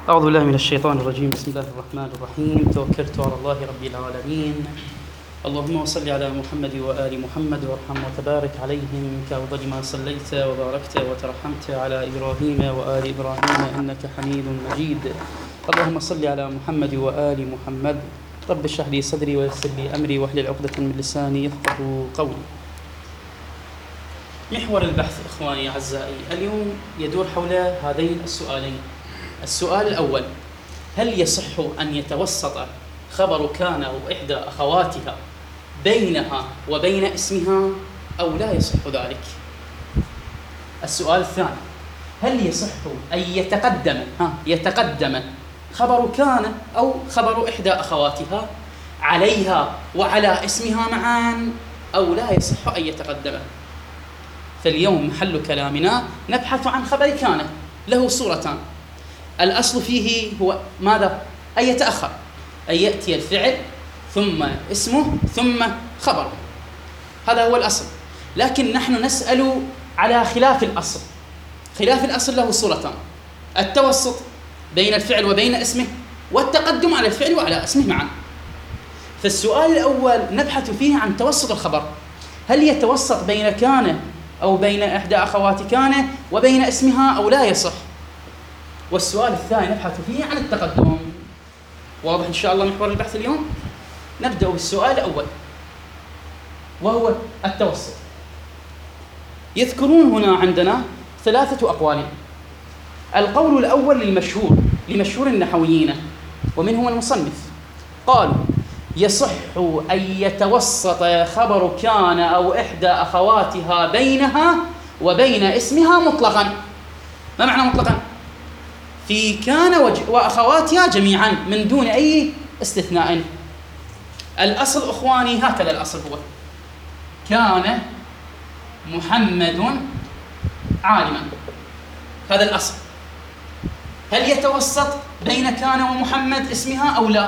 أعوذ بالله من الشيطان الرجيم. بسم الله الرحمن الرحيم. توكلت على الله رب العالمين. اللهم صل على محمد وآل محمد وارحم وتبارك عليهم كأفضل ما صليت وباركت وترحمت على إبراهيم وآل إبراهيم إنك حميد مجيد. اللهم صل على محمد وآل محمد. رب اشرح لي صدري ويسر لي أمري واحلل عقدة من لساني يفقهوا قولي. محور البحث إخواني أعزائي اليوم يدور حول هذين السؤالين. السؤال الأول: هل يصح أن يتوسط خبر كان أو إحدى أخواتها بينها وبين اسمها أو لا يصح ذلك؟ السؤال الثاني: هل يصح أن يتقدم خبر كان أو خبر إحدى أخواتها عليها وعلى اسمها معا أو لا يصح أن يتقدم؟ فاليوم محل كلامنا نبحث عن خبر كان له صورتان. الأصل فيه هو ماذا؟ أن يتأخر، أن يأتي الفعل ثم اسمه ثم خبره، هذا هو الأصل. لكن نحن نسأل على خلاف الأصل. خلاف الأصل له صورتان: التوسط بين الفعل وبين اسمه، والتقدم على الفعل وعلى اسمه معا. فالسؤال الأول نبحث فيه عن توسط الخبر، هل يتوسط بين كان أو بين إحدى أخوات كان وبين اسمها أو لا يصح؟ والسؤال الثاني نبحث فيه عن التقدم. واضح إن شاء الله محور البحث اليوم؟ نبدأ بالسؤال الأول وهو التوسط. يذكرون هنا عندنا ثلاثة أقوال. القول الأول لمشهور النحويين ومنهم المصنف، قالوا: يصح أن يتوسط خبر كان أو إحدى أخواتها بينها وبين اسمها مطلقا. ما معنى مطلقا؟ في كان وأخواتها جميعا من دون أي استثناء. الأصل أخواني هكذا، الأصل هو: كان محمد عالما، هذا الأصل. هل يتوسط بين كان ومحمد اسمها أو لا؟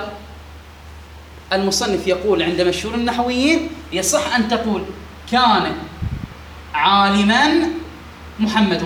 المصنف يقول عند مشهور النحويين: يصح أن تقول كان عالما محمد،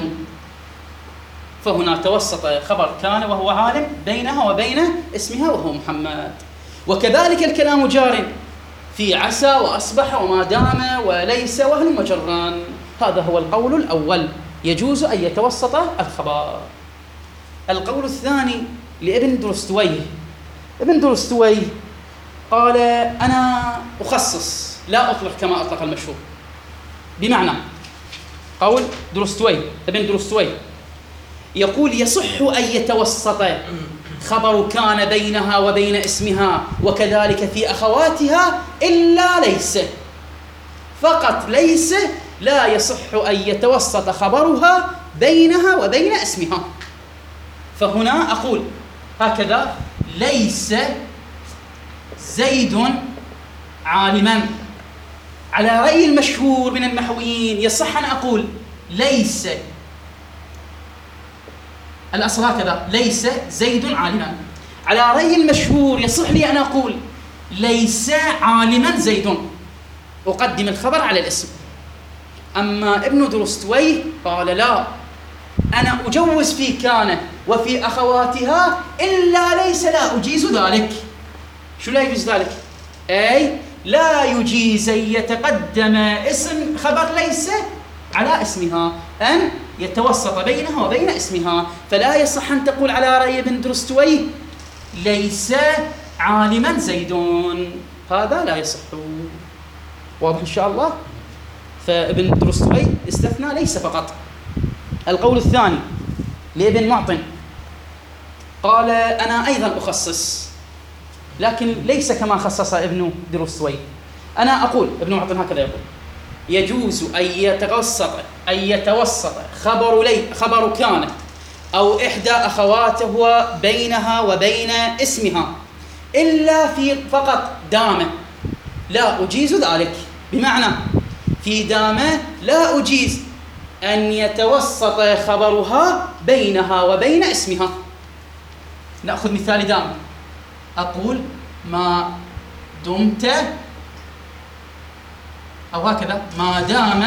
فهنا توسط خبر كان وهو عالم بينها وبين اسمها وهو محمد. وكذلك الكلام جار في عسى وأصبح وما دام وليس وهل وجران. هذا هو القول الأول، يجوز أن يتوسط الخبر. القول الثاني لابن درستويه. ابن درستويه قال: أنا أخصص لا أطلق كما أطلق المشهور. بمعنى قول درستويه، ابن درستويه يقول: يصح أن يتوسط خبر كان بينها وبين اسمها وكذلك في أخواتها إلا ليس، فقط ليس لا يصح أن يتوسط خبرها بينها وبين اسمها. فهنا أقول هكذا: ليس زيد عالما. على رأي المشهور من النحويين يصح أن أقول ليس، الأصل هكذا: ليس زيد عالما. على رأي المشهور يصح لي أن أقول ليس عالما زيد، أقدم الخبر على الاسم. أما ابن درستويه قال: لا، أنا أجوز في كان وفي أخواتها إلا ليس، لا أجيز ذلك. شو لا يجوز ذلك؟ أي لا يجيز أن يتقدم اسم خبر ليس على اسمها، أن يتوسط بينها وبين اسمها. فلا يصح أن تقول على رأي ابن درستويه ليس عالما زيدون، هذا لا يصح. واضح إن شاء الله؟ فابن درستويه استثنى ليس فقط. القول الثاني لابن معطن، قال: أنا أيضا أخصص، لكن ليس كما خصص ابن درستويه. أنا أقول، ابن معطن هكذا يقول: يجوز أن يتوسط خبر كان أو إحدى أخواته بينها وبين اسمها إلا في فقط دامة، لا أجيز ذلك. بمعنى في دامة لا أجيز أن يتوسط خبرها بينها وبين اسمها. نأخذ مثال دامة، أقول: ما دمت، أو هكذا: ما دام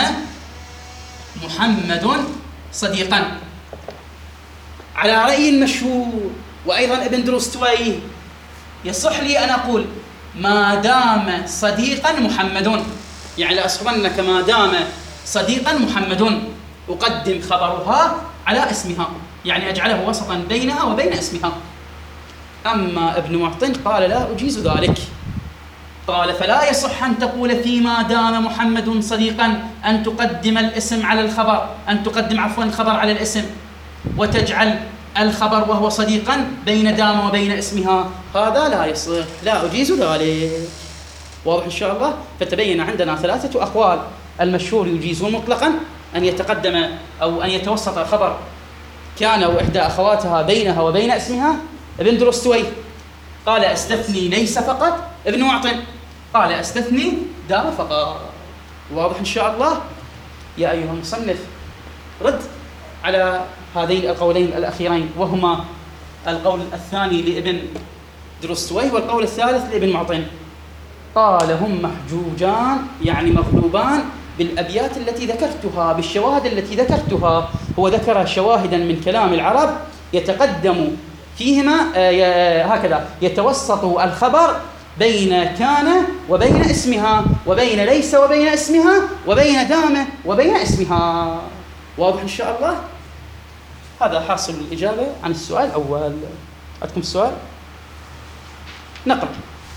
محمد صديقا. على رأي المشهور وأيضا ابن دروستويه يصح لي أن أقول ما دام صديقا محمد، يعني لأصحبنك ما دام صديقا محمد، أقدم خبرها على اسمها، يعني أجعله وسطا بينها وبين اسمها. أما ابن معطن قال لا أجيز ذلك، قال فلا يصح أن تقول فيما دام محمد صديقا أن تقدم الاسم على الخبر، أن تقدم عفوا الخبر على الاسم، وتجعل الخبر وهو صديقا بين دام وبين اسمها، هذا لا يصح، لا أجيز ذلك. واضح إن شاء الله؟ فتبين عندنا 3 أقوال. المشهور يجيز مطلقا أن يتقدم أو أن يتوسط الخبر كان وإحدى أخواتها بينها وبين اسمها. ابن دروستويه قال استثني ليس فقط، ابن معطن قال استثني دام فقط. واضح إن شاء الله؟ يا أيها المصنف رد على هذين القولين الأخيرين، وهما القول الثاني لابن دروستويه والقول الثالث لابن معطن. قال هم محجوجان، يعني مغلوبان بالأبيات التي ذكرتها، بالشواهد التي ذكرتها. هو ذكر شواهدا من كلام العرب يتقدم فيهما هكذا يتوسط الخبر بين كان وبين اسمها، وبين ليس وبين اسمها، وبين دام وبين اسمها. واضح إن شاء الله؟ هذا حاصل الإجابة عن السؤال الأول. عندكم السؤال؟ نقرأ.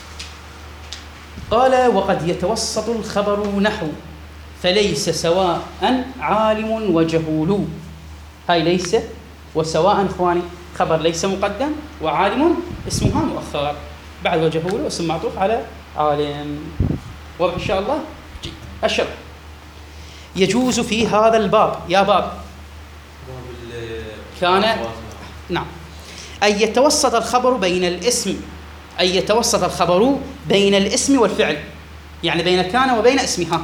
قال وقد يتوسط الخبر نحو فليس سواء عالم وجهول. هاي ليس وسواء إخواني خبر ليس مقدم، وعالم اسمها مؤخر، بعد وجهول اسم معطوف على عالم. واضح إن شاء الله؟ جيد. الشرح. يجوز في هذا الباب، يا باب كان، نعم، أن يتوسط الخبر بين الاسم، أن يتوسط الخبر بين الاسم والفعل، يعني بين كان وبين اسمها.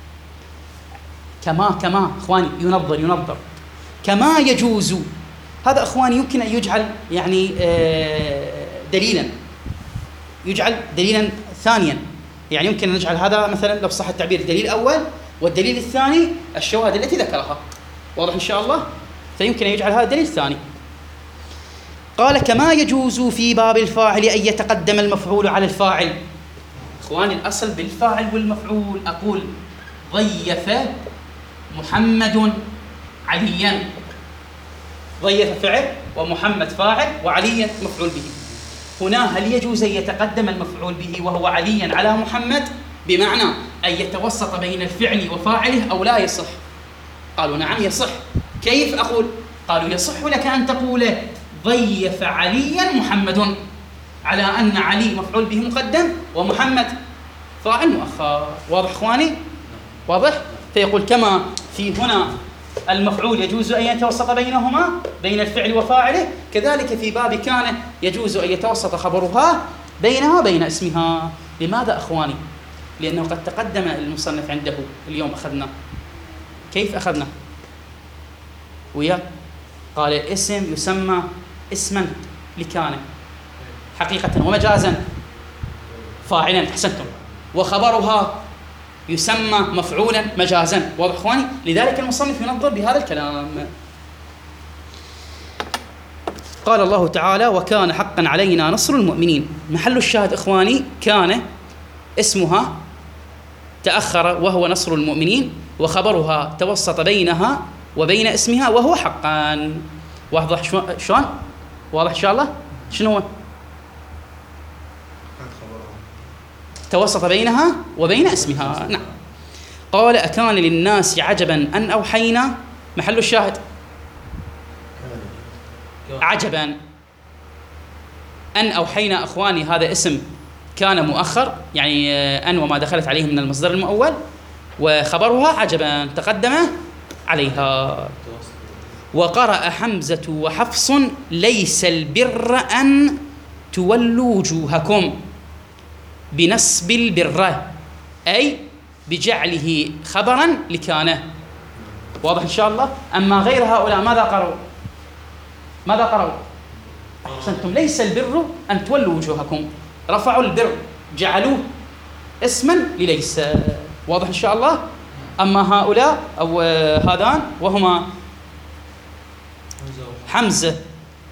كما إخواني ينظر كما يجوز. هذا إخواني يمكن أن يجعل يعني دليلا، يجعل دليلا ثانيا، يعني يمكن أن نجعل هذا مثلا لو صح التعبير الدليل الأول، والدليل الثاني الشواهد التي ذكرها. واضح إن شاء الله؟ فيمكن أن يجعل هذا الدليل الثاني. قال كما يجوز في باب الفاعل أن يتقدم المفعول على الفاعل. إخواني الأصل بالفاعل والمفعول، أقول ضيف محمد عليا، ضيف فعل ومحمد فاعل وعليا مفعول به. هنا هل يجوز أن يتقدم المفعول به وهو عليا على محمد، بمعنى أن يتوسط بين الفعل وفاعله، أو لا يصح؟ قالوا نعم يصح. كيف أقول؟ قالوا يصح لك أن تقول ضيف عليا محمد، على أن علي مفعول به مقدم ومحمد فاعل مؤخر. واضح إخواني؟ واضح؟ فيقول كما في هنا المفعول يجوز أن يتوسط بينهما بين الفعل وفاعله، كذلك في باب كان يجوز أن يتوسط خبرها بينها وبين اسمها. لماذا أخواني؟ لأنه قد تقدم المصنف عنده اليوم، أخذنا كيف أخذنا ويا قال الاسم يسمى اسما لكان حقيقة ومجازا فاعلا، أحسنتم، وخبرها يسمى مفعولا مجازا. واضح إخواني؟ لذلك المصنف ينظر بهذا الكلام. قال الله تعالى وكان حقا علينا نصر المؤمنين. محل الشاهد إخواني كان اسمها تأخر وهو نصر المؤمنين، وخبرها توسط بينها وبين اسمها وهو حقا. واضح شلون؟ واضح إن شاء الله؟ شنو هو؟ توسط بينها وبين اسمها. نعم. قال أكان للناس عجبا أن أوحينا. محل الشاهد عجبا أن أوحينا. أخواني هذا اسم كان مؤخر، يعني أن وما دخلت عليه من المصدر المؤول، وخبرها عجبا تقدم عليها. وقرأ حمزة وحفص ليس البر أن تولوا وجوهكم بنصب البر، أي بجعله خبرا لكانه. واضح إن شاء الله؟ أما غير هؤلاء ماذا قرأوا؟ ماذا قرأوا؟ أحسنتم، ليس البر أن تولوا وجوهكم، رفعوا البر جعلوه اسما لليس. واضح إن شاء الله؟ أما هؤلاء أو هذان وهما حمزة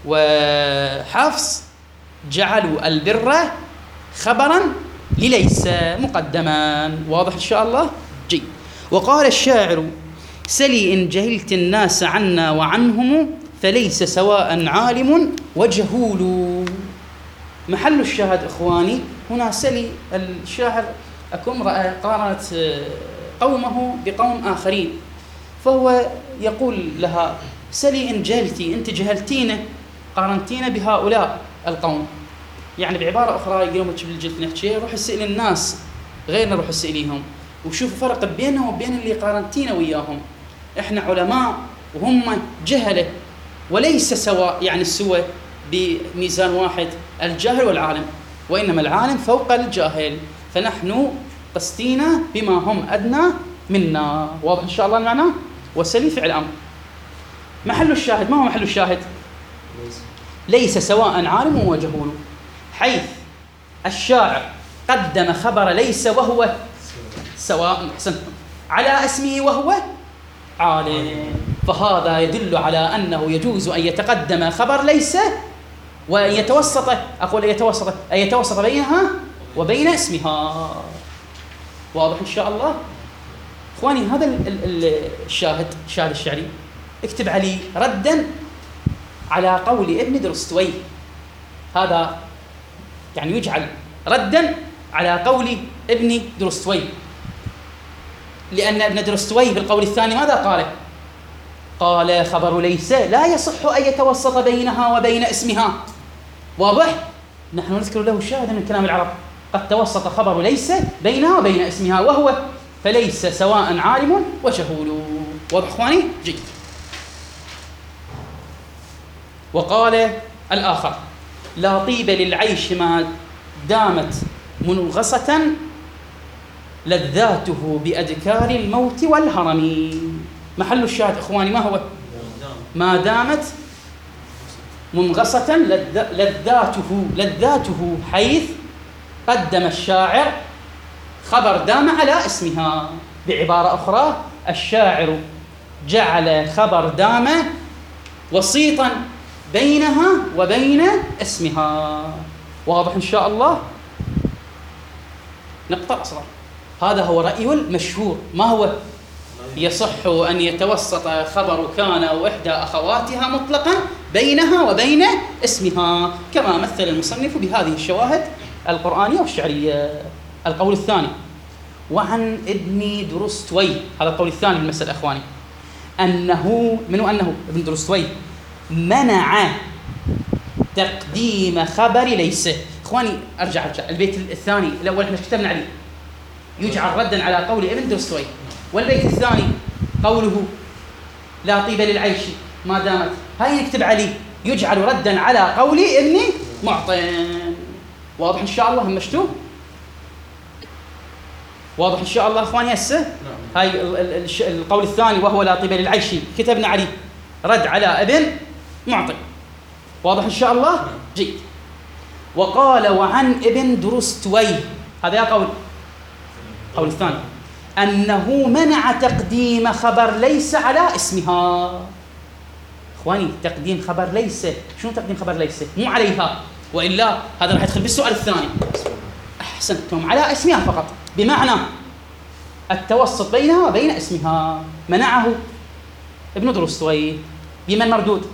وحفص جعلوا البر خبرا لليس مقدما. واضح إن شاء الله؟ جيد. وقال الشاعر: سلي إن جهلت الناس عنا وعنهم فليس سواء عالم وجهول. محل الشاهد إخواني هنا سلي الشاعر أكون قارنت قومه بقوم آخرين، فهو يقول لها: سلي إن جهلتي، أنت جهلتينا، قارنتينا بهؤلاء القوم. يعني بعبارة أخرى يقولون بالجلد نحكي روح اسأل الناس غيرنا، روح اسأليهم وشوفوا فرق بيننا وبين اللي قارنتينا وياهم. إحنا علماء وهم جهلة، وليس سواء يعني السوى بميزان واحد الجاهل والعالم، وإنما العالم فوق الجاهل، فنحن قستينا بما هم أدنى منا. واضح إن شاء الله المعنى؟ وسلي فعل أمر. محل الشاهد، ما هو محل الشاهد؟ ليس سواء عالم وجهول، حيث الشاعر قدم خبر ليس وهو سواء على اسمه وهو عالم، فهذا يدل على أنه يجوز أن يتقدم خبر ليس وأن يتوسط، أقول أن يتوسط بينها وبين اسمها. واضح إن شاء الله؟ إخواني هذا الشاهد الشعري اكتب عليه ردا على قول ابن درستوي، هذا يعني يجعل ردا على قول ابن درستوي، لأن ابن درستوي بالقول الثاني ماذا قال؟ قال: خبر ليس لا يصح أن يتوسط بينها وبين اسمها. واضح؟ نحن نذكر له شاهدا من كلام العرب: قد توسط خبر ليس بينها وبين اسمها، وهو فليس سواء عالم وجهول. واضح إخواني؟ جيد. وقال الآخر: لا طيب للعيش ما دامت منغصة لذاته بأذكار الموت والهرم. محل الشاهد إخواني ما هو؟ ما دامت منغصة لذاته، حيث قدم الشاعر خبر دام على اسمها. بعبارة أخرى الشاعر جعل خبر دام وسيطا بينها وبين اسمها. واضح إن شاء الله؟ نقطة أصغر. هذا هو رأي المشهور. ما هو؟ يصح أن يتوسط خبر كان أو إحدى أخواتها مطلقا بينها وبين اسمها، كما مثل المصنف بهذه الشواهد القرآنية والشعرية. القول الثاني: وعن ابن درستوي، هذا القول الثاني بالمسألة أخواني، أنه ابن درستوي منع تقديم خبر ليس. إخواني أرجع البيت الثاني الأول احنا كتبنا عليه يجعل ردا على قول ابن درستوي، والبيت الثاني قوله لا طيب للعيش ما دامت، هاي نكتب عليه يجعل ردا على قول ابن معطن. واضح إن شاء الله؟ همشتوه؟ واضح إن شاء الله إخواني هسه؟ هاي القول الثاني وهو لا طيب للعيش كتبنا عليه رد على ابن معطن. واضح إن شاء الله؟ جيد. وقال وعن ابن درستوي، هذا قول الثاني، أنه منع تقديم خبر ليس على اسمها. إخواني تقديم خبر ليس، شنو تقديم خبر ليس؟ مو عليها، وإلا هذا راح يدخل بالسؤال الثاني. أحسنتم، على اسمها فقط، بمعنى التوسط بينها وبين اسمها. منعه ابن درستوي. بمن مردود؟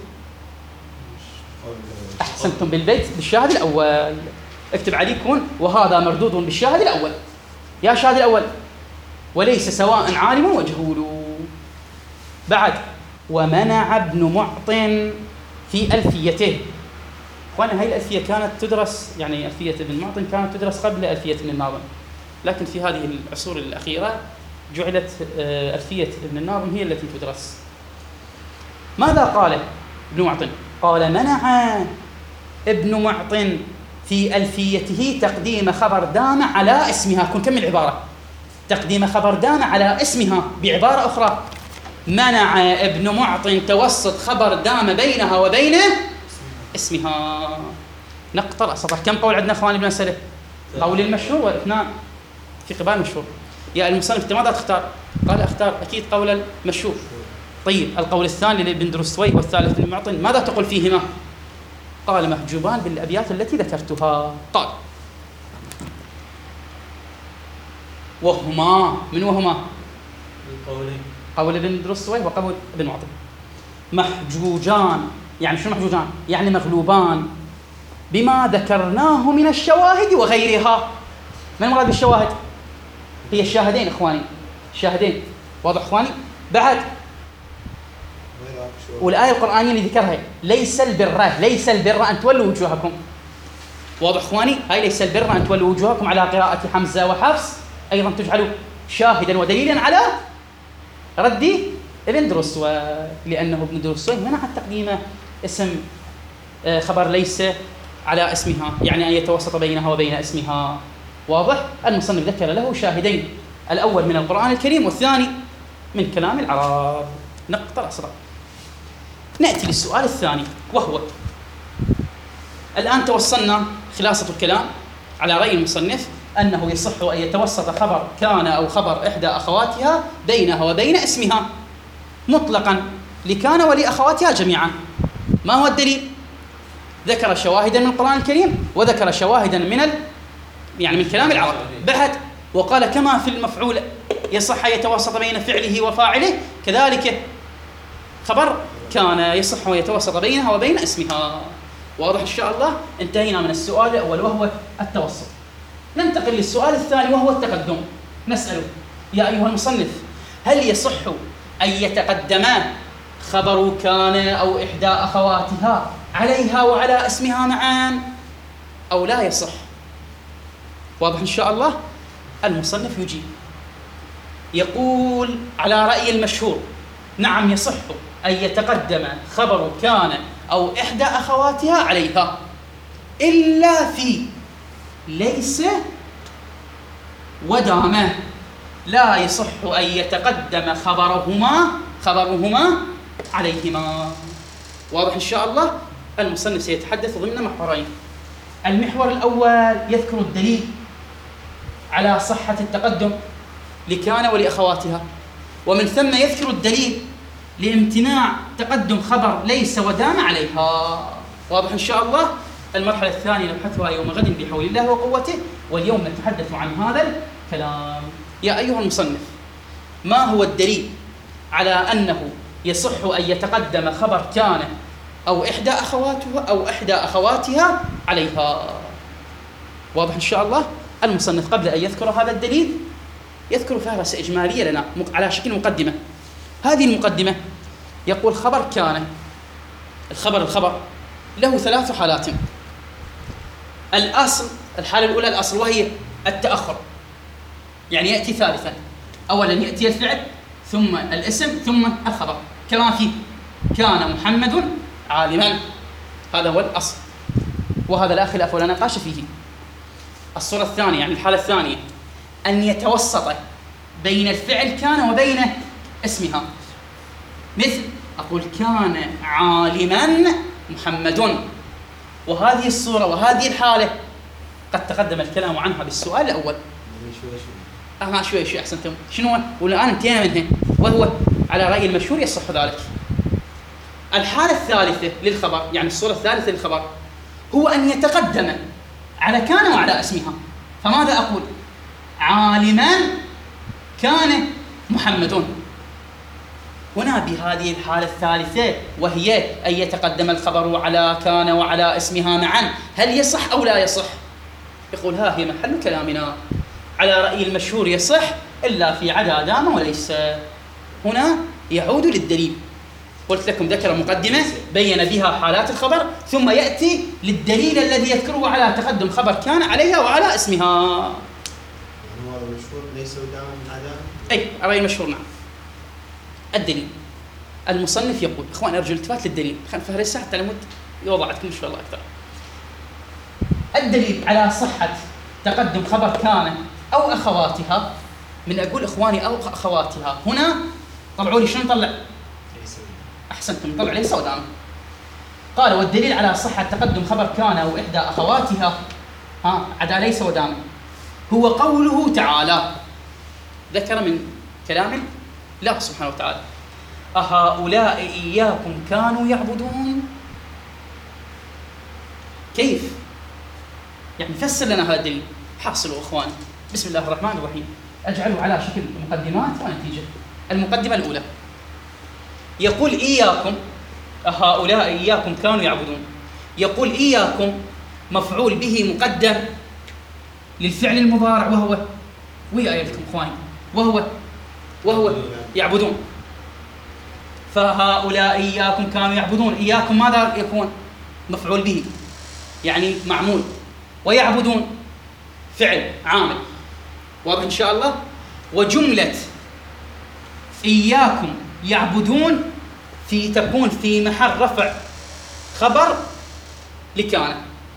أحسنتم، بالبيت بالشاهد الأول. اكتب عليكم وهذا مردود بالشاهد الأول. يا شاهد الأول: وليس سواء عالم وجهول. بعد: ومنع ابن معطن في ألفيته. وأنا هاي الألفية كانت تدرس، يعني ألفية ابن معطن كانت تدرس قبل ألفية ابن الناظم، لكن في هذه العصور الأخيرة جعلت ألفية ابن الناظم هي التي تدرس. ماذا قال ابن معطن؟ قال: منع ابن معطن في ألفيته تقديم خبر دام على اسمها. كن كمل العبارة: تقديم خبر دام على اسمها. بعبارة أخرى: منع ابن معطن توسط خبر دام بينها وبين اسمها. نقطة سطر. كم قول عندنا اخواني بالمسألة؟ قول المشهور والاثنان في قبال المشهور. يا المصنف انت ماذا تختار؟ قال اختار اكيد قول المشهور. طيب القول الثاني لابن درستوي والثالث لابن معطن ماذا تقول فيهما؟ قال محجوبان بالأبيات التي ذكرتها. قال وهما، من وهما؟ قول ابن درستويه وقول ابن معطي. محجوجان، يعني شنو محجوجان؟ يعني مغلوبان بما ذكرناه من الشواهد وغيرها. ما المراد بالشواهد؟ هي الشاهدين إخواني، الشاهدين، واضح إخواني؟ بعد والآية القرآنية اللي ذكرها ليس البر أن تولوا وجوهكم، واضح إخواني؟ هاي ليس البر أن تولوا وجوهكم على قراءة حمزة وحفص، أيضا تجعل شاهدا ودليلا على رد ابن درستويه، لأنه ابن درستويه منع تقديم اسم خبر ليس على اسمها، يعني أن يتوسط بينها وبين اسمها، واضح؟ المصنف ذكر له شاهدين، الأول من القرآن الكريم والثاني من كلام العرب. نقطة الأسرار. نأتي للسؤال الثاني، وهو الآن توصلنا خلاصة الكلام على رأي المصنف أنه يصح أن يتوسط خبر كان أو خبر إحدى أخواتها بينها وبين اسمها مطلقا لكان ولأخواتها جميعا. ما هو الدليل؟ ذكر شواهدا من القرآن الكريم وذكر شواهدا من كلام العرب بعد، وقال كما في المفعول يصح أن يتوسط بين فعله وفاعله، كذلك خبر كان يصح أن يتوسط بينها وبين اسمها. واضح إن شاء الله؟ انتهينا من السؤال الأول وهو التوسط. ننتقل للسؤال الثاني وهو التقدم. نسأله يا أيها المصنف هل يصح أن يتقدم خبر كان أو إحدى أخواتها عليها وعلى اسمها معا أو لا يصح؟ واضح إن شاء الله؟ المصنف يجيب يقول على رأي المشهور نعم يصح أن يتقدم خبر كان أو إحدى أخواتها عليها، إلا في ليس ودام لا يصح أن يتقدم خبرهما عليهما. واضح إن شاء الله؟ المصنف سيتحدث ضمن محورين. المحور الأول يذكر الدليل على صحة التقدم لكان ولأخواتها، ومن ثم يذكر الدليل لامتناع تقدم خبر ليس ودام عليها. واضح إن شاء الله؟ المرحلة الثانية نبحثها يوم غد بحول الله وقوته، واليوم نتحدث عن هذا الكلام. يا أيها المصنف ما هو الدليل على أنه يصح أن يتقدم خبر كان أو إحدى أخواتها عليها؟ واضح إن شاء الله؟ المصنف قبل أن يذكر هذا الدليل يذكر فهرسة إجمالية لنا على شكل مقدمة. هذه المقدمة يقول خبر كان، الخبر له 3 حالات. الحالة الأولى الأصل وهي التأخر، يعني يأتي ثالثا، أولا يأتي الفعل ثم الاسم ثم الخبر، كما في كان محمد عالما، هذا هو الأصل، وهذا لا خلاف ولا نقاش فيه. الصورة الثانية يعني الحالة الثانية أن يتوسط بين الفعل كان وبين اسمها، مثل أقول كان عالما محمد، وهذه الصورة وهذه الحالة قد تقدم الكلام عنها بالسؤال الأول. شوي أحسنتم. شنو؟ والآن انتهينا منه، وهو على رأي المشهور يصح ذلك. الحالة الثالثة للخبر، يعني الصورة الثالثة للخبر، هو أن يتقدم على كان وعلى اسمها. فماذا أقول؟ عالما كان محمد. هنا بهذه الحالة الثالثة وهي أن يتقدم الخبر على كان وعلى اسمها معا، هل يصح أو لا يصح؟ يقول ها هي محل كلامنا. على رأي المشهور يصح إلا في عدا دام وليس. هنا يعود للدليل. قلت لكم ذكر مقدمة بين بها حالات الخبر، ثم يأتي للدليل الذي يذكره على تقدم خبر كان عليها وعلى اسمها. هو المشهور ليس ودام عدم؟ أي رأي المشهور نعم. الدليل المصنف يقول إخوان أرجو الالتفات للدليل، خلينا فهرسة حتى لمد يوضعت كل شوي الله أكثر. الدليل على صحة تقدم خبر كان أو أخواتها، من أقول إخواني أو أخواتها هنا طلعوا لي شنو نطلع؟ أحسنتم، طلع ليس ودام. قال والدليل على صحة تقدم خبر كان أو إحدى أخواتها عدا ليس ودام هو قوله تعالى، ذكر من كلام الله سبحانه وتعالى أهؤلاء إياكم كانوا يعبدون. كيف؟ يعني فسر لنا هذا الدليل. حاصلوا اخواني، بسم الله الرحمن الرحيم، اجعله على شكل مقدمات ونتيجه. المقدمه الاولى يقول اياكم هؤلاء اياكم كانوا يعبدون. يقول اياكم مفعول به مقدم للفعل المضارع وهي ايتكم اخواني وهو يعبدون. فهؤلاء اياكم كانوا يعبدون، اياكم ماذا يكون؟ مفعول به يعني معمول، ويعبدون فعل عامل. واضح ان شاء الله. وجملة إياكم يعبدون تكون في محل رفع خبر لكان،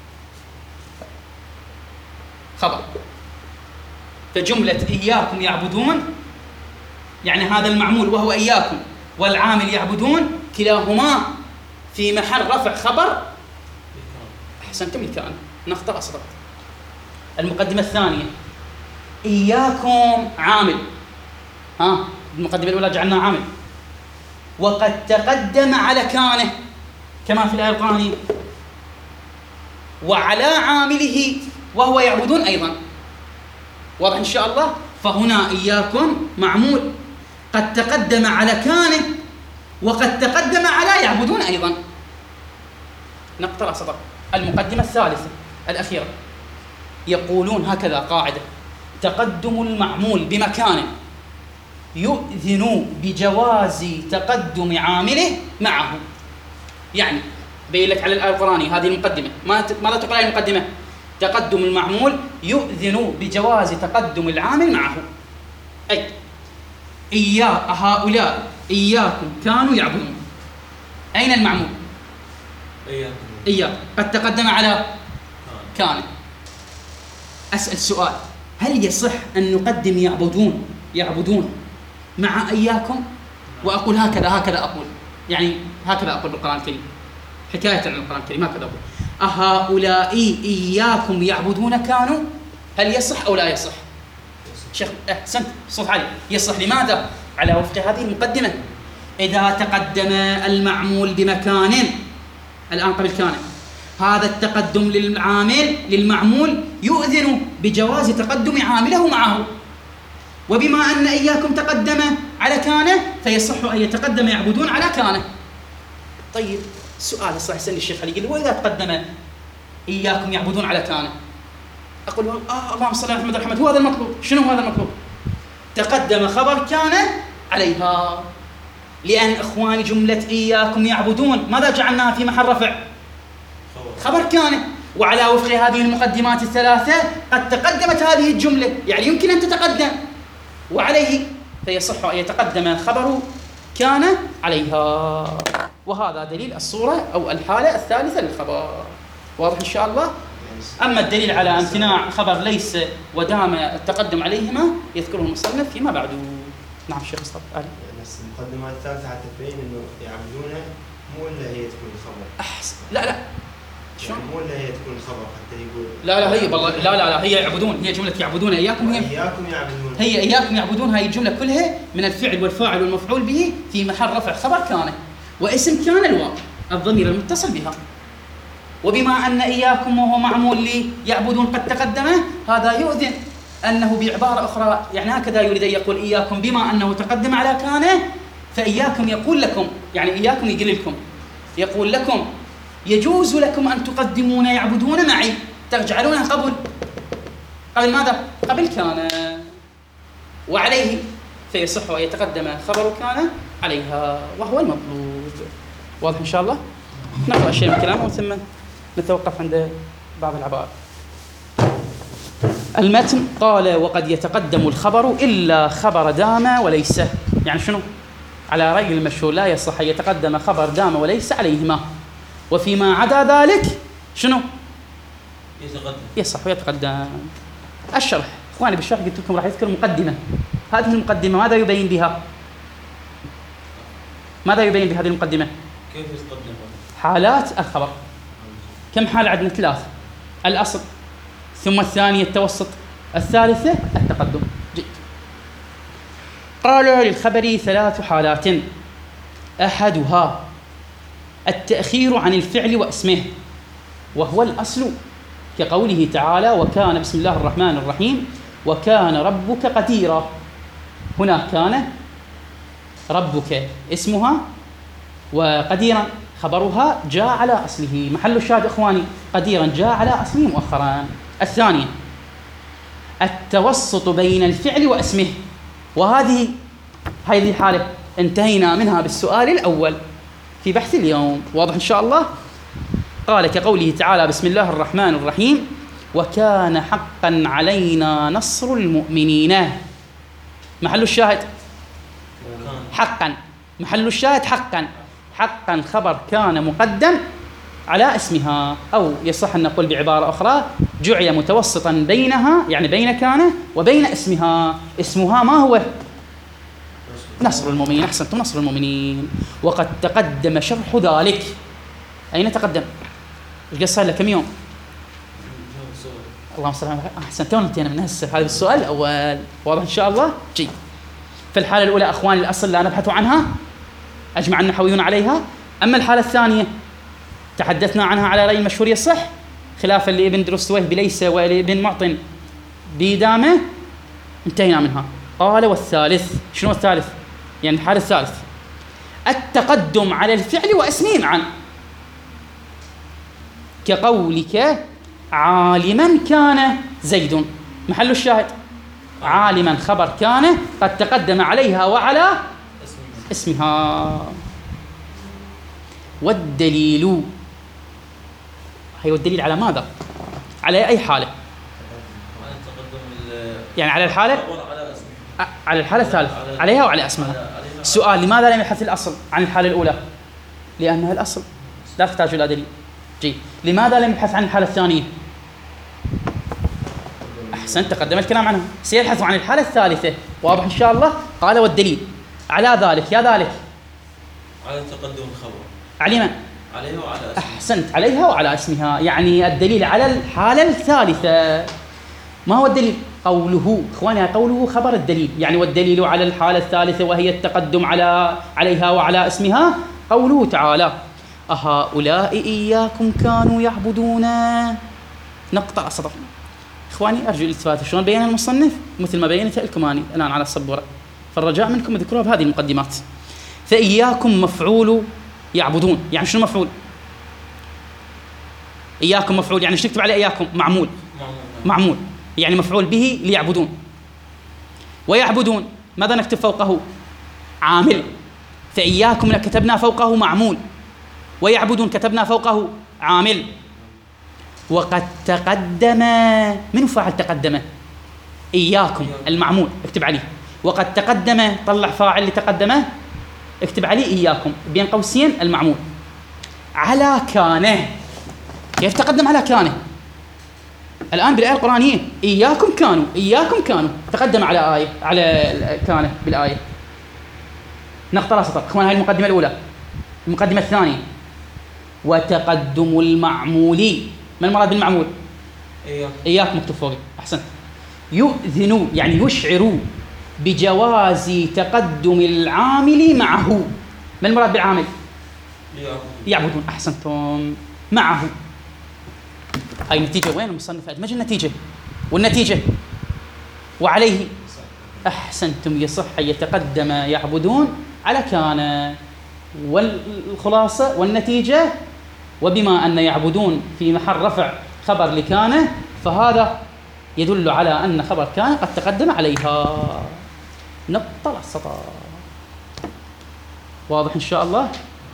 خبر. فجملة إياكم يعبدون يعني هذا المعمول وهو إياكم، والعامل يعبدون، كلاهما في محل رفع خبر. أحسنتم لكان، نقطة أصدق. المقدمة الثانية إياكم عامل، المقدمة الأولى جعلناه عامل، وقد تقدم على كانه كما في الآية القرآنية، وعلى عامله وهو يعبدون أيضا. واضح إن شاء الله. فهنا إياكم معمول قد تقدم على كانه وقد تقدم على يعبدون أيضا. نقطة صدق. المقدمة الثالثة الأخيرة يقولون هكذا قاعدة: تقدم المعمول بمكان يؤذن بجواز تقدم عامله معه. يعني بين لك على الآية القرآنية هذه المقدمة، ماذا تقول هذه المقدمة؟ تقدم المعمول يؤذن بجواز تقدم العامل معه. أي هؤلاء إياكم كانوا يعبدون. أين المعمول؟ إياكم قد تقدم على كان. أسأل سؤال: هل يصح أن نقدم يعبدون مع إياكم؟ وأقول هكذا أقول، يعني هكذا أقول بالقرآن الكريم، حكاية عن القرآن الكريم هكذا أقول: أهؤلاء إياكم يعبدون كانوا. هل يصح أو لا يصح؟ شيخ أحسنت، صوت عالي. يصح. لماذا؟ على وفق هذه المقدمة: إذا تقدم المعمول بمكان الآن قبل كان، هذا التقدم للمعمول يؤذن بجواز تقدم عامله معه. وبما أن إياكم تقدم على كان فيصح أن يتقدم يعبدون على كان. طيب السؤال الصحيح يسألني الشيخ علي، يقول: وإذا تقدم إياكم يعبدون على كان؟ أقول: اللهم صل على محمد. هو هذا المطلوب. شنو هذا المطلوب؟ تقدم خبر كان عليها. لأن إخواني جملة إياكم يعبدون ماذا جعلناها في محل رفع؟ خبر كان. وعلى وفق هذه المقدمات الثلاثة قد تقدمت هذه الجملة، يعني يمكن أن تتقدم، وعليه فيصح أن يتقدم خبر كان عليها. وهذا دليل الصورة أو الحالة الثالثة للخبر. واضح إن شاء الله. أما الدليل على امتناع خبر ليس ودام التقدم عليهما يذكره المصنف فيما بعد. نعم شيخ مصطفى علي. بس المقدمة الثالثة حتى تبين إنه يعبدونه مو إلا هي تكون خبر. أحسن. لا شو؟ مو إلا هي تكون خبر حتى يقول. لا هي والله لا هي يعبدون. هي جملة يعبدون إياكم. إياكم يعبدون. هي إياكم يعبدون. هاي الجملة كلها من الفعل والفاعل والمفعول به في محل رفع خبر كان، واسم كان الواو الضمير المتصل بها. وبما أن إياكم وهو معمول لي يعبدون قد تقدم، هذا يؤذن أنه بعبارة أخرى يعني هكذا يريد أن يقول إياكم بما أنه تقدم على كان، فإياكم يقول لكم، يعني إياكم يقول لكم، يقول لكم يجوز لكم أن تقدمون يعبدون معي، تجعلونها قبل ماذا؟ قبل كان. وعليه فيصح أن يتقدم خبر كان عليها وهو المطلوب. واضح إن شاء الله؟ نقرأ شيء من كلامه ثم نتوقف عند بعض العبارات. المتن قال: وقد يتقدم الخبر إلا خبر دام وليس. يعني شنو؟ على رأي المشهور لا يصح أن يتقدم خبر دام وليس عليهما، وفيما عدا ذلك شنو؟ يصح ويتقدم. الشرح إخواني بالشرح قلت لكم راح يذكر مقدمة. هذه المقدمة ماذا يبين بها؟ ماذا يبين بهذه المقدمة؟ كيف يتقدم؟ حالات الخبر. كم حالة عندنا؟ 3: الأصل، ثم الثانية التوسط، الثالثة التقدم. جيد. قال: للخبر 3 حالات: أحدها التأخير عن الفعل واسمه، وهو الأصل، كقوله تعالى: وكان بسم الله الرحمن الرحيم وكان ربك قديرا. هنا كان ربك اسمها وقديرا خبرها جاء على أصله. محل الشاهد إخواني قديرا جاء على أصله مؤخرا. الثانية التوسط بين الفعل واسمه، وهذه الحالة انتهينا منها بالسؤال الأول في بحث اليوم. واضح إن شاء الله؟ قال كقوله تعالى: بسم الله الرحمن الرحيم وكان حقا علينا نصر المؤمنين. محل الشاهد حقا، محل الشاهد حقا. حقا خبر كان مقدم على اسمها، أو يصح أن نقول بعبارة أخرى جعل متوسطا بينها، يعني بين كان وبين اسمها. اسمها ما هو؟ نصر المؤمنين. أحسنتم، نصر المؤمنين. وقد تقدم شرح ذلك. أين تقدم؟ ايش صار له كم يوم؟ اللهم صل على محمد. أحسنتم، انتهينا من هذا السؤال الأول. واضح إن شاء الله؟ جيد. في الحالة الأولى أخواني الأصل لا نبحث عنها، أجمع النحويون عليها. أما الحالة الثانية تحدثنا عنها على رأي المشهور يصح، خلافا لابن درستويه بليس ولابن معطن بدامه، انتهينا منها. قال: والثالث. شنو الثالث؟ يعني الحالة الثالث التقدم على الفعل واسمه معا، كقولك: عالما كان زيد. محل الشاهد عالما خبر كان قد تقدم عليها وعلى اسمها. والدليل، هي والدليل على ماذا؟ على أي حالة؟ يعني على الحالة، على الحالة الثالثة، عليها وعلى اسمها. السؤال: لماذا لم يبحث الأصل عن الحالة الأولى؟ لأنها الأصل لا تحتاج إلى دليل. جيد. لماذا لم يبحث عن الحالة الثانية؟ أحسن، تقدم الكلام عنها. سيبحث عن الحالة الثالثة. واضح إن شاء الله؟ قال: والدليل على ذلك. يا ذلك على تقدم الخبر. على من؟ عليها وعلى اسمها. أحسنت، عليها وعلى اسمها. يعني الدليل على الحالة الثالثة. ما هو الدليل؟ قوله. إخواني قوله خبر الدليل، يعني والدليل على الحالة الثالثة وهي التقدم عليها وعلى اسمها. قوله تعالى: أهؤلاء إياكم كانوا يعبدون. نقطة سطر. إخواني أرجو الالتفات. شلون بين المصنف؟ مثل ما بينت لكم أنا الآن على السبورة، فالرجاء منكم اذكروها بهذه المقدمات. فإياكم مفعول يعبدون. يعني شنو مفعول؟ إياكم مفعول، يعني شو نكتب عليه؟ إياكم معمول. معمول يعني مفعول به ليعبدون. ويعبدون ماذا نكتب فوقه؟ عامل. فإياكم كتبنا فوقه معمول، ويعبدون كتبنا فوقه عامل. وقد تقدم. من فاعل تقدم؟ إياكم المعمول، اكتب عليه. وقد تقدم، طلع فاعل لتقدمه، اكتب عليه إياكم بين قوسين المعمول. على كان. كيف تقدم على كان؟ الآن بالآية القرآنية إياكم كانوا، إياكم كانوا، تقدم على آية، على كان بالآية. نقطة سطر. إخوان هذه المقدمة الأولى. المقدمة الثانية: وتقدم المعمول. ما المراد بالمعمول؟ إياكم مكتوب فوقي. أحسن. يؤذن يعني يشعر بجواز تقدم العامل معه. ما المراد بالعامل؟ يعبدون. أحسنتم. معه. هاي النتيجة. وين المصنف أدمج النتيجة؟ والنتيجة وعليه. أحسنتم. يصح أن يتقدم يعبدون على كان. والخلاصة والنتيجة: وبما أن يعبدون في محل رفع خبر لكان، فهذا يدل على أن خبر كان قد تقدم عليها. نقطة السطر. واضح إن شاء الله؟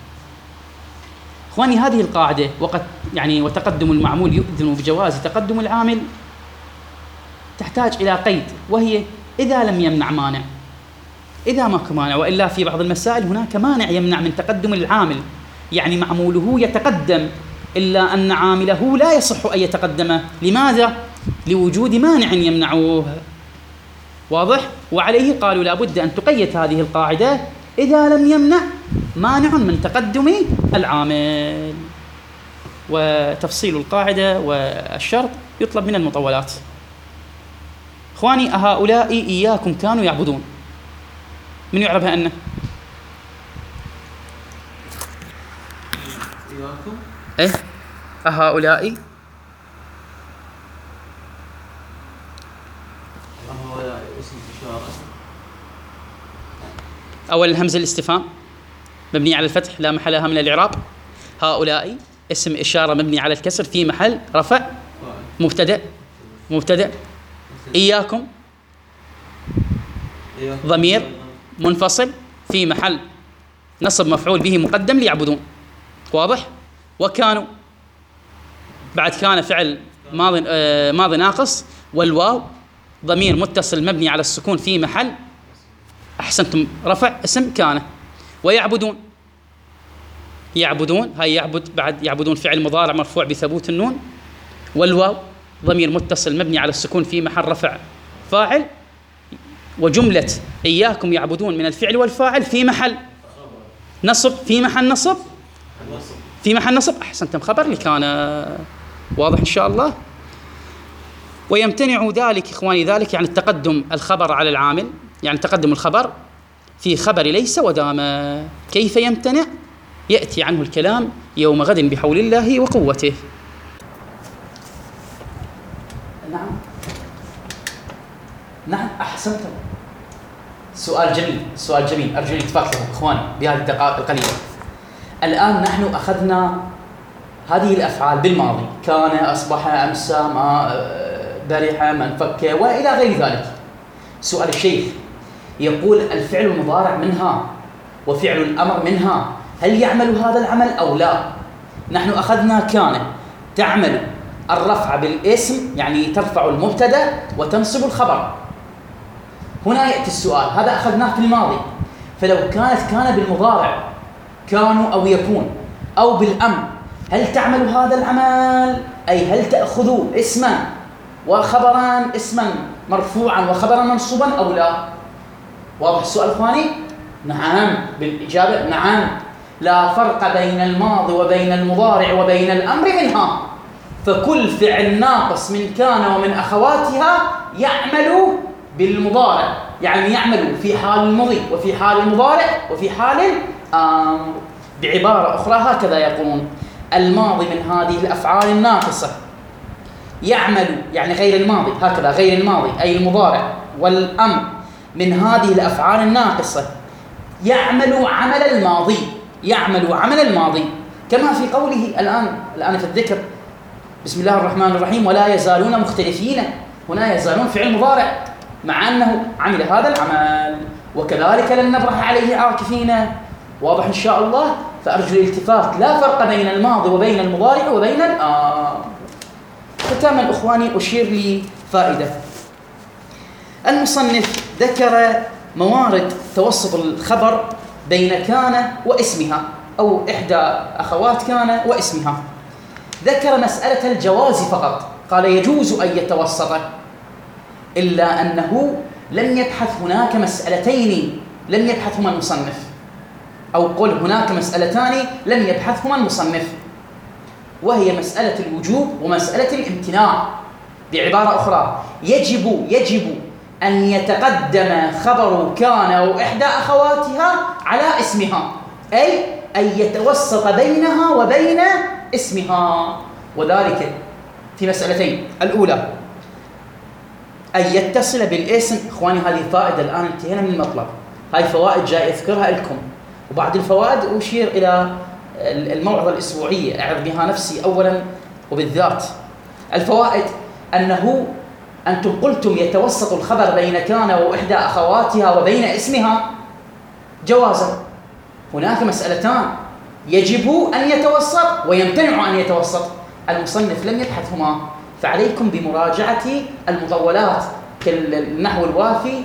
إخواني هذه القاعدة وقد يعني وتقدم المعمول يؤذن بجواز تقدم العامل تحتاج إلى قيد، وهي إذا لم يمنع مانع. إذا ماكو مانع، وإلا في بعض المسائل هناك مانع يمنع من تقدم العامل، يعني معموله يتقدم إلا أن عامله لا يصح أن يتقدمه. لماذا؟ لوجود مانع يمنعه. واضح؟ وعليه قالوا لا بد أن تقيد هذه القاعدة إذا لم يمنع مانع من تقدم العامل. وتفصيل القاعدة والشرط يطلب من المطولات. إخواني أهؤلاء إياكم كانوا يعبدون. من يعرفها أنه؟ إياكم؟ إيه؟ أهؤلاء اسم إشارة. أول الهمزة الاستفهام مبني على الفتح لا محل لها من الإعراب. هؤلاء اسم إشارة مبني على الكسر في محل رفع مبتدأ. إياكم ضمير منفصل في محل نصب مفعول به مقدم ليعبدون. واضح؟ وكانوا بعد كان فعل ماضي ناقص، والواو ضمير متصل مبني على السكون في محل أحسنتم رفع اسم كان. ويعبدون هاي يعبد بعد يعبدون فعل مضارع مرفوع بثبوت النون، والواو ضمير متصل مبني على السكون في محل رفع فاعل، وجملة إياكم يعبدون من الفعل والفاعل في محل نصب في محل نصب أحسنتم خبر اللي كان واضح إن شاء الله. ويمتنع ذلك إخواني ذلك يعني تقدم الخبر على العامل، يعني تقدم الخبر في خبر ليس ودام. كيف يمتنع؟ يأتي عنه الكلام يوم غد بحول الله وقوته. نعم أحسنتم. سؤال جميل أرجو الاتفاق له إخواني بهذه الدقائق القليلة. الآن نحن أخذنا هذه الأفعال بالماضي، كان، أصبح، أمسى، ما، برح، من فك، وإلى غير ذلك. سؤال الشيخ يقول الفعل المضارع منها وفعل الأمر منها هل يعمل هذا العمل أو لا؟ نحن أخذنا كان تعمل الرفع بالاسم، يعني ترفع المبتدأ وتنصب الخبر. هنا يأتي السؤال، هذا أخذناه في الماضي، فلو كان بالمضارع كانوا أو يكون أو بالأمر هل تعمل هذا العمل؟ أي هل تأخذ اسما وخبرا، اسما مرفوعا وخبرا منصوبا أو لا؟ واضح السؤال الثاني؟ نعم، بالإجابة نعم. لا فرق بين الماضي وبين المضارع وبين الأمر منها، فكل فعل ناقص من كان ومن أخواتها يعمل بالمضارع، يعني يعمل في حال الماضي وفي حال المضارع وفي حال الأمر. بعبارة أخرى هكذا يقولون الماضي من هذه الأفعال الناقصة يعمل، يعني غير الماضي، هكذا غير الماضي أي المضارع والأمر من هذه الأفعال الناقصة يعمل عمل الماضي، كما في قوله الآن في الذكر بسم الله الرحمن الرحيم ولا يزالون مختلفين. هنا يزالون فعل مضارع مع أنه عمل هذا العمل، وكذلك لن نبرح عليه عاكفين. واضح إن شاء الله؟ فأرجو الالتفات، لا فرق بين الماضي وبين المضارع وبين الآمر. ختاما إخواني أشير لفائدة. المصنف ذكر موارد توسط الخبر بين كان واسمها أو إحدى أخوات كان واسمها. ذكر مسألة الجواز فقط، قال يجوز أن يتوسط، إلا أنه لم يبحث هناك مسألتين لم يبحثهما المصنف، أو قل هناك مسألتان لم يبحثهما المصنف، وهي مسألة الوجوب ومسألة الامتناع. بعبارة أخرى يجب أن يتقدم خبر كان أو إحدى أخواتها على اسمها، أي أن يتوسط بينها وبين اسمها، وذلك في مسألتين. الأولى أن يتصل بالاسم. إخواني هذه فائدة، الآن انتهينا من المطلب، هاي فوائد جاي أذكرها لكم، وبعد الفوائد أشير إلى الموعظة الأسبوعية أعرض بها نفسي أولا وبالذات. الفوائد أنه أنتم قلتم يتوسط الخبر بين كان وإحدى أخواتها وبين اسمها جوازا. هناك مسألتان يجب أن يتوسط ويمتنع أن يتوسط، المصنف لم يبحثهما، فعليكم بمراجعة المطولات كالنحو الوافي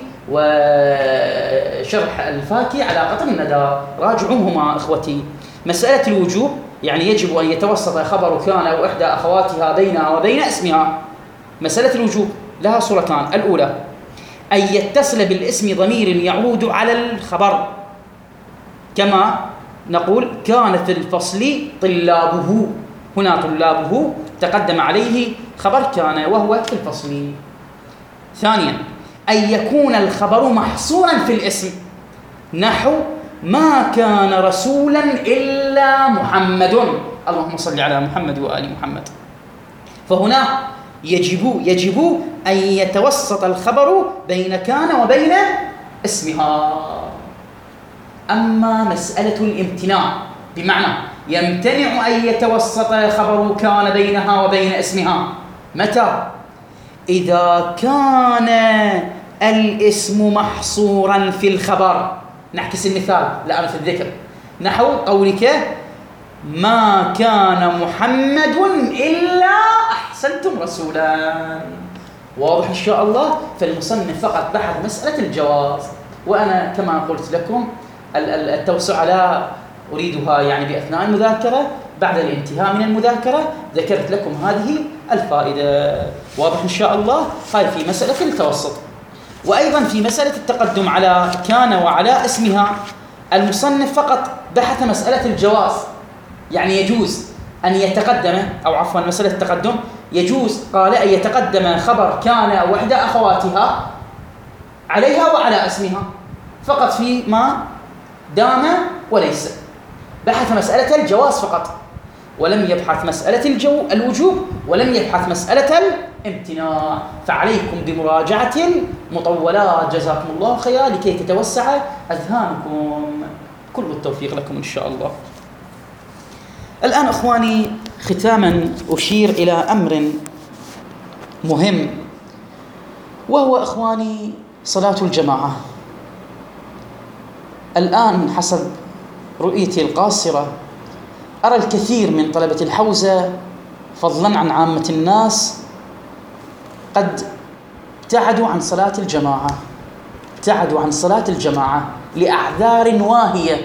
وشرح الفاكي على قطر الندى، راجعوهما إخوتي. مسألة الوجوب يعني يجب أن يتوسط خبر كان أو إحدى أخواتها بينها وبين اسمها. مسألة الوجوب لها صورتان، الأولى أن يتصل بالاسم ضمير يعود على الخبر، كما نقول كان في الفصل طلابه، هنا طلابه تقدم عليه خبر كان وهو في الفصل. ثانيا أن يكون الخبر محصورا في الاسم، نحو ما كان رسولا إلا محمد، اللهم صل على محمد وآل محمد. فهنا يجب أن يتوسط الخبر بين كان وبين اسمها. أما مسألة الامتناع بمعنى يمتنع أن يتوسط خبر كان بينها وبين اسمها متى؟ إذا كان الاسم محصورا في الخبر. نعكس المثال الآن في الذكر، نحو قولك ما كان محمد إلا أحسنتم رسولا. واضح إن شاء الله؟ فالمصنف فقط بحث مسألة الجواز، وأنا كما قلت لكم التوسع لا أريدها يعني بأثناء المذاكرة، بعد الانتهاء من المذاكرة ذكرت لكم هذه الفائدة. واضح إن شاء الله؟ هاي في مسألة التوسط. وأيضا في مسألة التقدم على كان وعلى اسمها المصنف فقط بحث مسألة الجواز، يعني يجوز أن يتقدم، أو عفوا مسألة التقدم يجوز قال أن يتقدم خبر كان أو إحدى أخواتها عليها وعلى اسمها فقط في ما دام وليس. بحث مسألة الجواز فقط، ولم يبحث مسألة الوجوب، ولم يبحث مسألة الامتناع. فعليكم بمراجعة المطولات جزاكم الله خيرا لكي تتوسع أذهانكم. كل التوفيق لكم إن شاء الله. الآن أخواني ختاما أشير إلى أمر مهم، وهو أخواني صلاة الجماعة. الآن حسب رؤيتي القاصرة أرى الكثير من طلبة الحوزة فضلا عن عامة الناس قد ابتعدوا عن صلاة الجماعة، ابتعدوا عن صلاة الجماعة لأعذار واهية.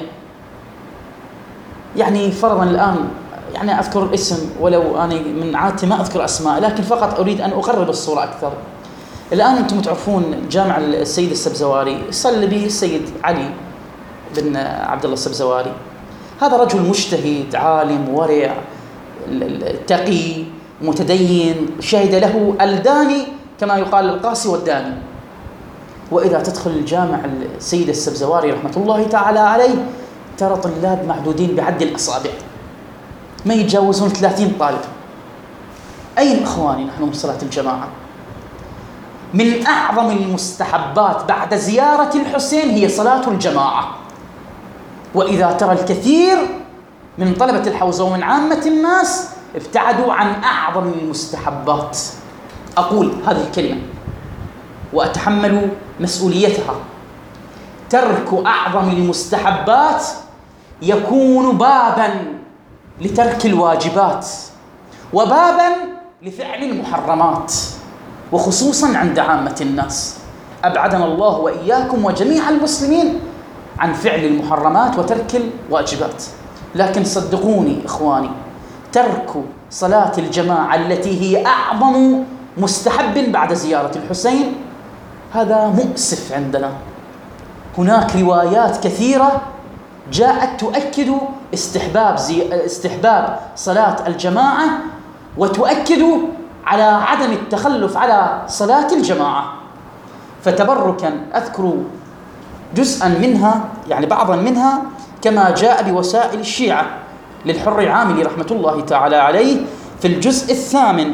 يعني فرضا الآن يعني أذكر الاسم، ولو أنا من عادتي ما أذكر أسماء، لكن فقط أريد أن أقرب الصورة أكثر. الآن أنتم تعرفون جامع السيد السبزواري صلى به السيد علي بن عبد الله السبزواري. هذا رجل مجتهد عالم ورع تقي متدين، شهد له الداني كما يقال القاسي والداني. وإذا تدخل الجامع السيد السبزواري رحمة الله تعالى عليه ترى طلاب معدودين بعد الأصابع، ما يتجاوزون 30 طالب. أين أخواني نحن من صلاة الجماعة؟ من أعظم المستحبات بعد زيارة الحسين هي صلاة الجماعة. وإذا ترى الكثير من طلبة الحوزة ومن عامة الناس ابتعدوا عن أعظم المستحبات، أقول هذه الكلمة وأتحمل مسؤوليتها، ترك أعظم المستحبات يكون بابا لترك الواجبات وبابا لفعل المحرمات، وخصوصا عند عامة الناس. أبعدنا الله وإياكم وجميع المسلمين عن فعل المحرمات وترك الواجبات. لكن صدقوني إخواني، ترك صلاة الجماعة التي هي أعظم مستحب بعد زيارة الحسين هذا مؤسف عندنا. هناك روايات كثيرة جاءت تؤكد استحباب صلاة الجماعة، وتؤكد على عدم التخلف على صلاة الجماعة. فتبركا أذكر جزءا منها، يعني بعضا منها، كما جاء بوسائل الشيعة للحر العاملي رحمة الله تعالى عليه في الجزء 8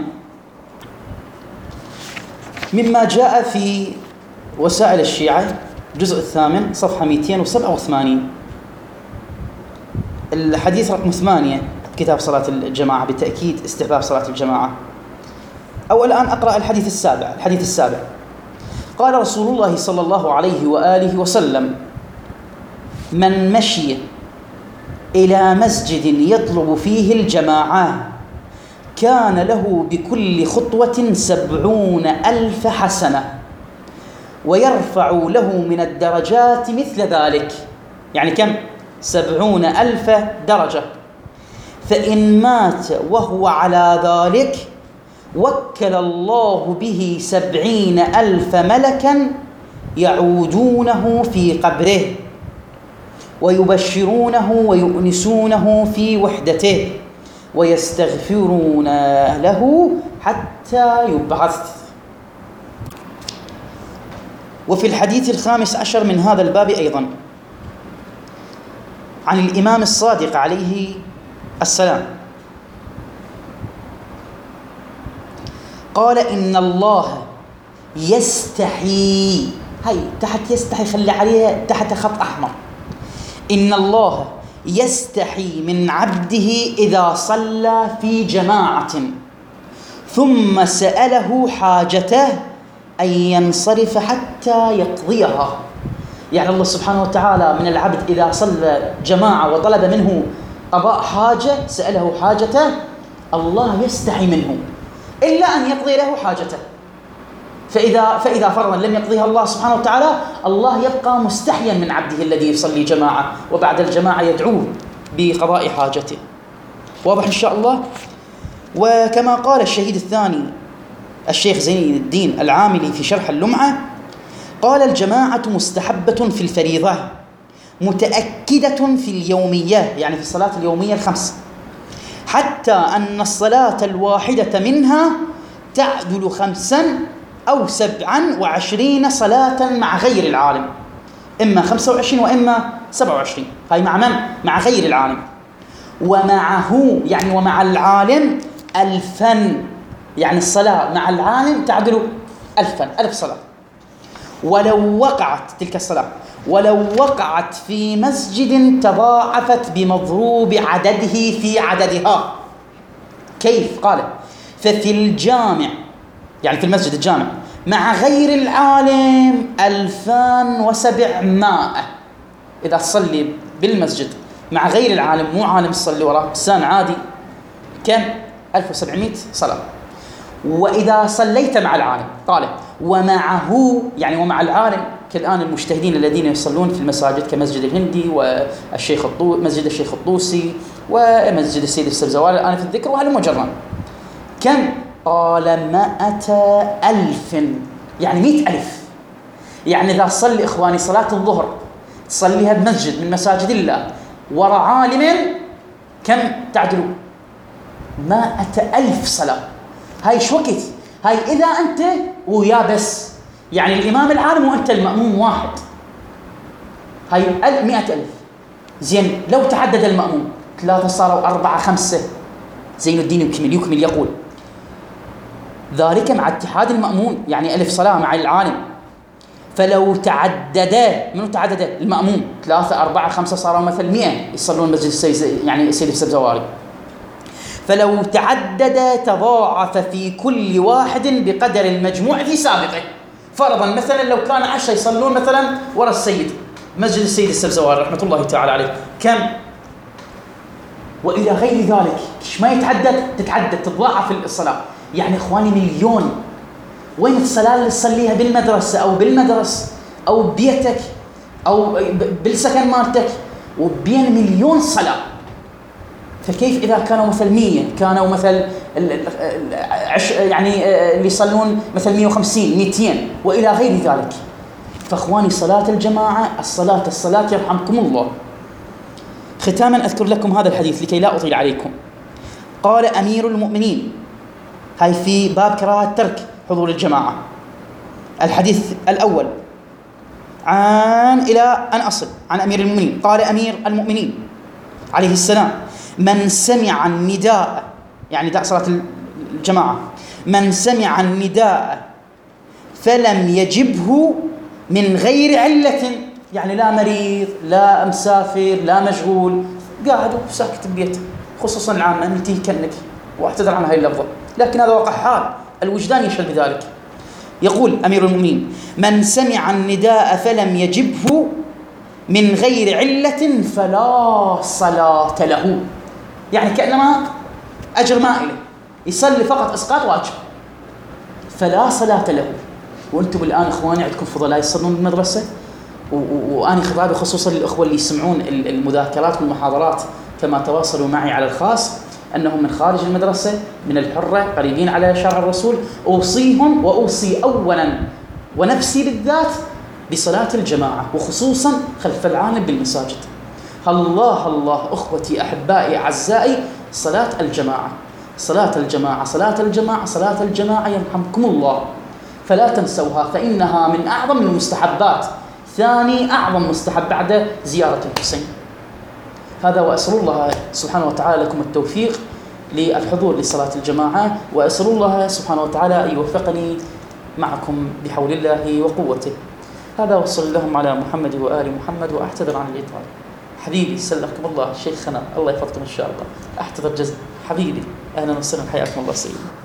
مما جاء في وسائل الشيعة، الجزء 8 صفحة 287، الحديث رقم 8 كتاب صلاة الجماعة، بالتأكيد استحباب صلاة الجماعة. أو الآن أقرأ الحديث السابع. قال رسول الله صلى الله عليه وآله وسلم: من مشي إلى مسجد يطلب فيه الجماعة كان له بكل خطوة 70,000 حسنة، ويرفع له من الدرجات مثل ذلك. يعني كم؟ 70,000 درجة. فإن مات وهو على ذلك وكل الله به 70,000 ملكا يعودونه في قبره ويبشرونه ويؤنسونه في وحدته ويستغفرون له حتى يبعث. وفي الحديث 15 من هذا الباب أيضا عن الإمام الصادق عليه السلام قال إن الله يستحي، هاي تحت يستحي خلي عليها تحت خط أحمر، إن الله يستحي من عبده إذا صلى في جماعة ثم سأله حاجته أن ينصرف حتى يقضيها. يعني الله سبحانه وتعالى من العبد إذا صلى جماعة وطلب منه قضاء حاجة، سأله حاجته، الله يستحي منه إلا أن يقضي له حاجته. فإذا فرضا لم يقضيها الله سبحانه وتعالى، الله يبقى مستحيا من عبده الذي يصلي جماعة وبعد الجماعة يدعوه بقضاء حاجته. واضح إن شاء الله؟ وكما قال الشهيد الثاني الشيخ زين الدين العاملي في شرح اللمعة، قال الجماعة مستحبة في الفريضة متأكدة في اليومية، يعني في الصلاة اليومية الخمس، حتى أن الصلاة الواحدة منها تعدل 5 أو 27 صلاة مع غير العالم، إما 25 وإما 27. هاي مع من؟ مع غير العالم. ومعه يعني ومع العالم 1000، يعني الصلاة مع العالم تعدل 1000 صلاة. ولو وقعت تلك الصلاة ولو وقعت في مسجد تضاعفت بمضروب عدده في عددها. كيف؟ قال ففي الجامع، يعني في المسجد الجامع، مع غير العالم 2700. إذا تصلي بالمسجد مع غير العالم، مو عالم تصلي وراه، إنسان عادي، كم؟ 1700 صلاة. وإذا صليت مع العالم، قال ومعه يعني ومع العالم، كالآن المجتهدين الذين يصلون في المساجد كمسجد الهندي والشيخ مسجد الشيخ الطوسي ومسجد السيد السبزواري الآن في الذكر، وهل مجرد كم؟ قال 100,000، يعني 100,000. يعني إذا صلي إخواني صلاة الظهر تصليها بمسجد من مساجد الله وراء عالم، كم تعدلوا؟ 100,000 صلاة. هاي شو وقت؟ هاي إذا أنت ويا بس، يعني الإمام العالم وأنت المأموم واحد، هاي 100,000. زين لو تعدد المأموم 3 صاروا 4 5. زين الدين يكمل يقول ذلك مع اتحاد المأموم، يعني 1000 صلاة مع العالم. فلو تعددا، منو تعدد؟ المأموم 3 4 5 صاروا مثل 100 يصلون مسجد السيد، يعني السيد السبزواري. فلو تعدد تضاعف في كل واحد بقدر المجموع في سابقه. فرضا مثلا لو كان 10 يصلون مثلا وراء السيد مسجد السيد السبزواري رحمة الله تعالى عليه، كم؟ وإلى غير ذلك. إيش ما تتعدد تتضاعف الصلاة. يعني إخواني 1,000,000. وين الصلاة اللي تصليها بالمدرسة أو بالمدرسة أو ببيتك أو بالسكن مالتك، وبين 1,000,000 صلاة. فكيف إذا كانوا مثل 100، كانوا مثل يعني اللي يصلون مثل 150 200 وإلى غير ذلك. فأخواني صلاة الجماعة الصلاة يرحمكم الله. ختاما أذكر لكم هذا الحديث لكي لا أطيل عليكم. قال أمير المؤمنين، هاي في باب كراهة ترك حضور الجماعة. الحديث الأول إلى أن أصل عن أمير المؤمنين. قال أمير المؤمنين عليه السلام: من سمع النداء، يعني نداء صلاة الجماعة، من سمع النداء فلم يجبه من غير علة، يعني لا مريض لا مسافر لا مشغول، قاعد ساكت ببيته، خصوصا العامة نتيه كنك، واعتذر عن هاي اللفظة، لكن هذا وقع حال، الوجدان يشهد بذلك. يقول أمير المؤمنين: من سمع النداء فلم يجبه من غير علة فلا صلاة له. يعني كأنما أجر مائلة، يصلي فقط إسقاط واجب، فلا صلاة له. وأنتم الآن إخواني عندكم فضلاء يصلون بالمدرسة، وأنا خطابي خصوصا للأخوة اللي يسمعون المذاكرات والمحاضرات كما تواصلوا معي على الخاص أنهم من خارج المدرسة من الحرة قريبين على شرع الرسول، أوصيهم وأوصي أولا ونفسي بالذات بصلاة الجماعة، وخصوصا خلف العالم بالمساجد. الله الله أخوتي أحبائي أعزائي، صلاة الجماعة صلاة الجماعة صلاة الجماعة صلاة الجماعة يرحمكم الله، فلا تنسوها، فإنها من أعظم المستحبات، ثاني أعظم مستحب بعد زيارة الحسين. هذا، وأسأل الله سبحانه وتعالى لكم التوفيق للحضور لصلاة الجماعة، وأسأل الله سبحانه وتعالى أن يوفقني معكم بحول الله وقوته. هذا وصلى اللهم على محمد وآل محمد، وأعتذر عن الإطالة. حبيبي سلمكم الله شيخنا، الله يحفظكم إن شاء الله. أعتذر جزء حبيبي، أهلا وسهلا، حياكم الله سيدي.